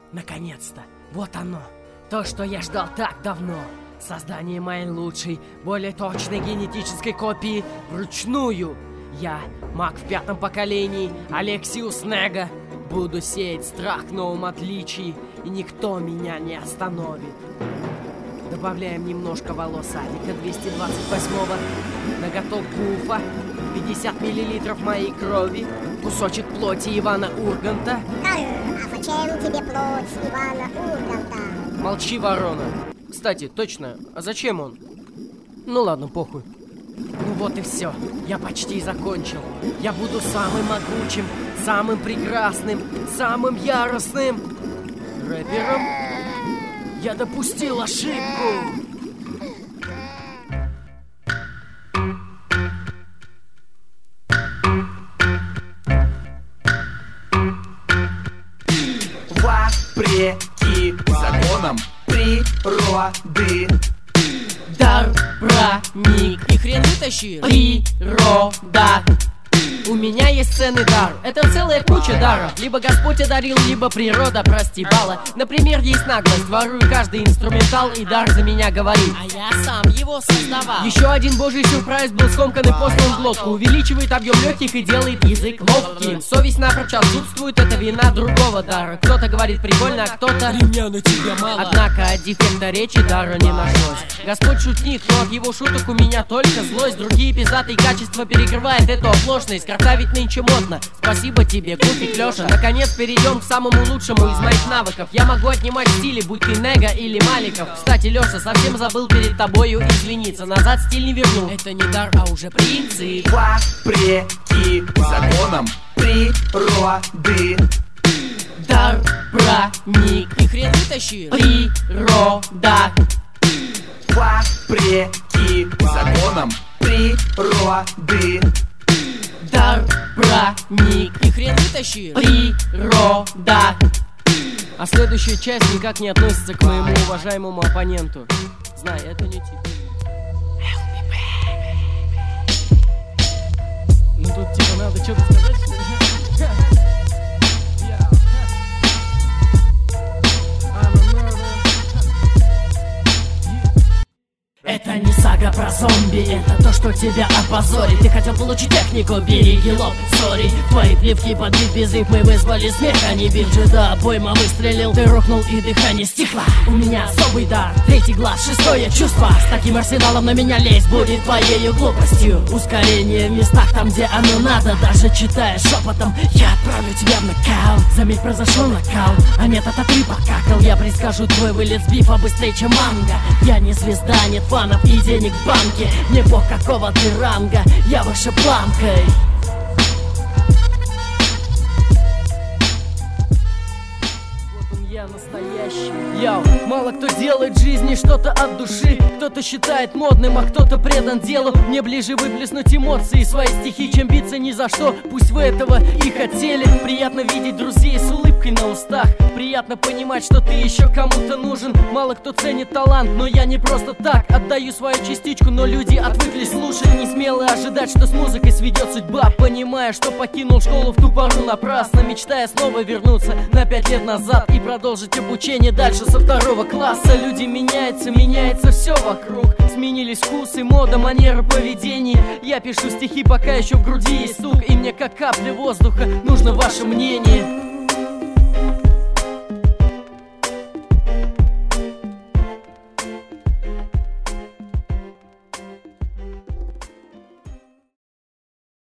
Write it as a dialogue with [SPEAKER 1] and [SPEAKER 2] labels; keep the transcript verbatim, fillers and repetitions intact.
[SPEAKER 1] Наконец-то! Вот оно! То, что я ждал так давно! Создание моей лучшей, более точной генетической копии вручную! Я, маг в пятом поколении, Алексиус Нега, буду сеять страх в новом отличии, и никто меня не остановит. Добавляем немножко волос Алика двести двадцать восьмого, наготов Гуфа, пятьдесят миллилитров моей крови, кусочек плоти Ивана Урганта.
[SPEAKER 2] А зачем тебе плоть Ивана Урганта?
[SPEAKER 1] Молчи, ворона. Кстати, точно, а зачем он? Ну ладно, похуй. Ну вот и все, я почти закончил. Я буду самым могучим, самым прекрасным, самым яростным рэпером. Я допустил ошибку.
[SPEAKER 3] Вопреки законам природы
[SPEAKER 1] Дар проник, и хрен вытащи. Природа. У меня есть ценный дар, это целая куча даров. Либо Господь одарил, либо природа простебала. Например, есть наглость, ворую каждый инструментал, и дар за меня говорит, а я сам его создавал. Еще один божий сюрприз был скомкан и послан в глотку. Увеличивает объем легких и делает язык ловким. Совесть напрочь отсутствует, это вина другого дара. Кто-то говорит прикольно, а кто-то ремня на тебя мало. Однако от дефекта речи дара не нашлось. Господь шутник, но от его шуток у меня только злость. Другие пиздатые качества перекрывает эту оплошность. Крота ведь нынче модно. Спасибо тебе, Гуфик, Леша. Наконец перейдем к самому лучшему из моих навыков. Я могу отнимать стили, будь ты Нега или Маликов. Кстати, Леша, совсем забыл перед тобою извиниться. Назад стиль не верну. Это не дар, а уже принцип.
[SPEAKER 3] Вопреки законам природы
[SPEAKER 1] Дар проник, и хрен вытащи. Природа.
[SPEAKER 3] Вопреки законам природы
[SPEAKER 1] Дар проник, и хрен вытащи. Природа. А следующая часть никак не относится к моему уважаемому оппоненту. Знай, это не тебе. Ну тут типа надо что-то сказать, что ли? Это не сага про зомби, это то, что тебя опозорит. Ты хотел получить технику, береги лоб, сори. Твои плевки под бит без их мы вызвали смех, а не бит. Джеда пойма выстрелил, ты рухнул и дыхание стихло. У меня особый дар, третий глаз, шестое чувство. С таким арсеналом на меня лезть будет твоею глупостью. Ускорение в местах там, где оно надо. Даже читая шепотом, я отправлю тебя в нокаут. Заметь, произошел нокаут, а нет, это ты покакал. Я предскажу твой вылет с бифа быстрее, чем манго. Я не звезда, нет фанов и денег в банке. Мне бог какого ты ранга, я выше планкой. Вот он я настоящий. Йоу, мало кто делает в жизни что-то от души. Кто-то считает модным, а кто-то предан делу. Мне ближе выплеснуть эмоции, свои стихи, чем биться ни за что. Пусть вы этого и хотели. Приятно видеть друзей с улыбкой на устах. Приятно понимать, что ты еще кому-то нужен. Мало кто ценит талант, но я не просто так отдаю свою частичку, но люди отвыкли слушать. Не смело ожидать, что с музыкой сведет судьба. Понимая, что покинул школу в ту пору напрасно, мечтая снова вернуться на пять лет назад и продолжить обучение дальше со второго класса. Люди меняются, меняется все вокруг. Сменились вкусы, мода, манеры поведения. Я пишу стихи, пока еще в груди есть стук, и мне как капля воздуха нужно ваше мнение.